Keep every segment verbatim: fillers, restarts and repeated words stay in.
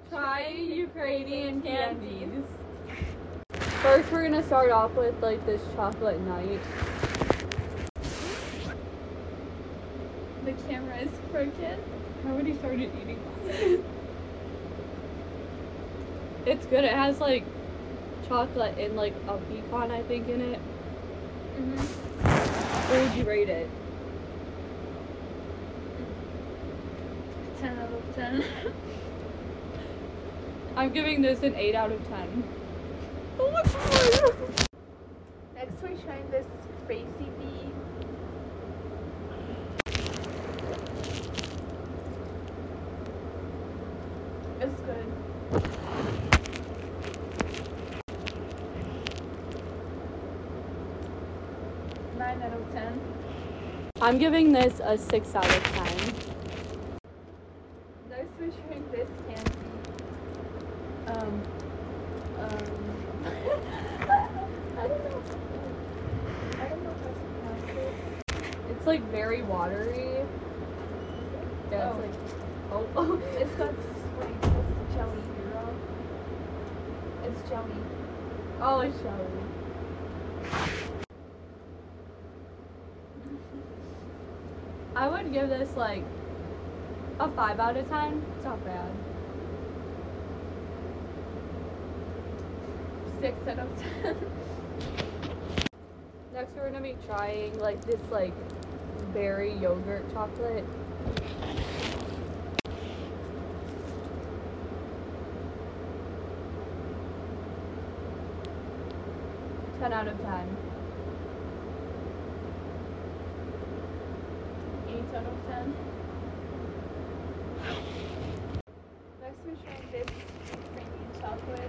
Try Ukrainian candies. First, we're gonna start off with like this chocolate night. The camera is crooked. I already started eating one. It's good. It has like chocolate and like a pecan, I think, in it. Mm-hmm. What would you rate it? ten out of ten. I'm giving this an eight out of ten. Oh my god! Next, we're trying this crazy bee. It's good. nine out of ten. I'm giving this a six out of ten. Next, we're trying this candy. Um, um, I don't know. I don't know how to pronounce it. It's like very watery. Yeah, Oh. it's like oh, oh. It's got like this jelly here. It's jelly. Oh, it's jelly. I would give this like a five out of ten. It's not bad. six out of ten. Next, we're gonna be trying like this like berry yogurt chocolate. ten out of ten. eight out of ten. Next, we're trying this creamy chocolate.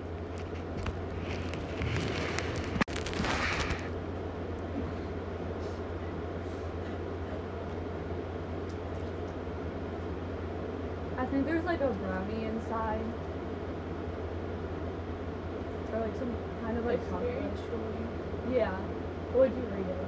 I think there's like a brownie inside. Or like some kind of like It's chocolate. very chewy. Yeah. What would you rate it?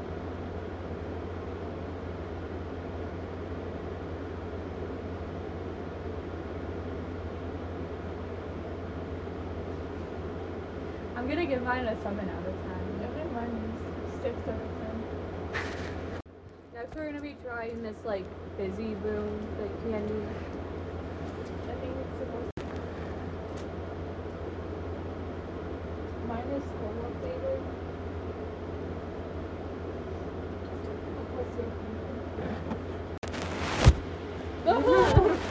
I'm gonna give mine a seven out of ten. I think mine is six out of ten. Next, we're gonna be trying this like fizzy boom like candy. I think it's supposed to. Mine is cola flavored. What's your favorite?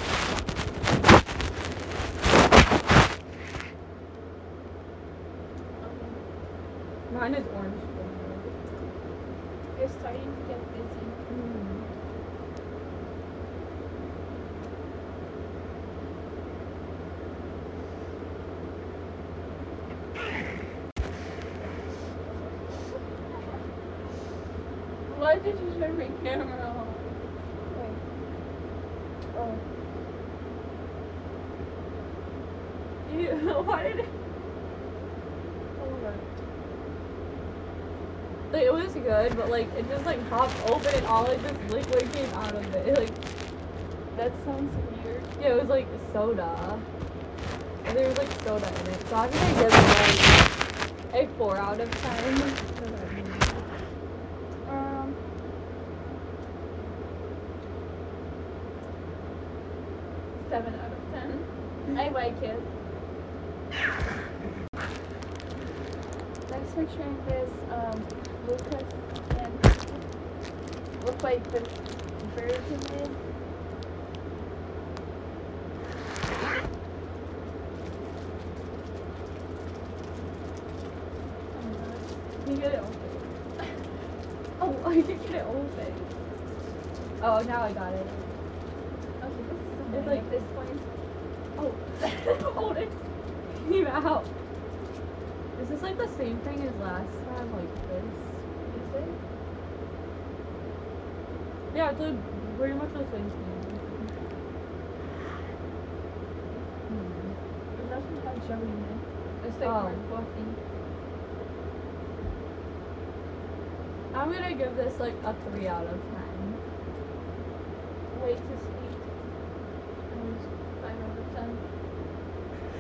Mine is orange flavored. It's starting to get busy. Mm. Why did you turn my camera off? Wait. Oh. Ew, why did it? Oh my god. Like, it was good, but like it just like popped open and all like this liquid came out of it. Like, That sounds weird. yeah, it was like soda. And there was like soda in it. So I'm gonna give it like a four out of ten. Um. Seven out of ten. I like it. Next, we're trying this um, Lucas and look like the version is. You get it open. Oh, I did get it open. Oh, now I got it. Okay, this is It's it's like- like this one. Oh, hold it. Came out. Is this like the same thing as last time? Like this? Is it? Yeah, it's like pretty much the same thing. Hmm. It doesn't have jelly in it. It's like Oh. more fluffy. I'm gonna give this like a three out of ten. Way too sweet. It was five out of ten.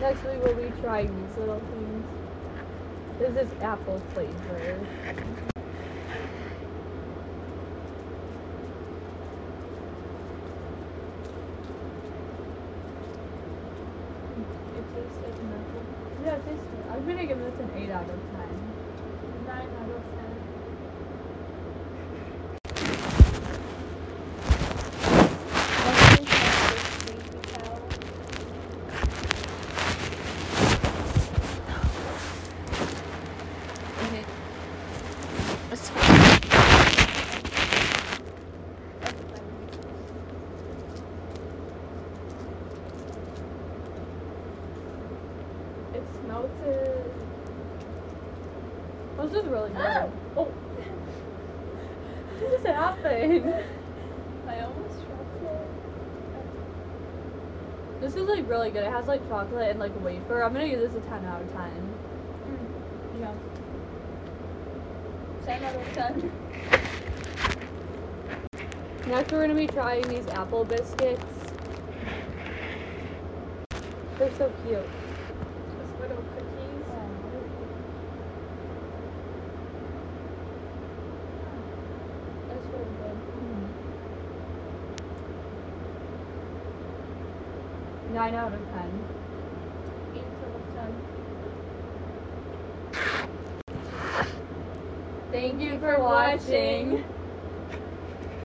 Next week we'll be trying these little things. This is apple flavor. It tastes like nothing. Yeah, it tastes good. I'm gonna give this an eight out of ten. Nine out of ten. Let's drink my sleepy towel. It melted. This is really good. Ah! Oh, what just happened? I almost dropped it. This is like really good. It has like chocolate and like wafer. I'm gonna give this a ten out of ten. Mm. Yeah. ten out of ten. Next, we're gonna be trying these apple biscuits. They're so cute. Just little cookies. That's really good. Nine out of ten. eight out of ten. Thank you for watching.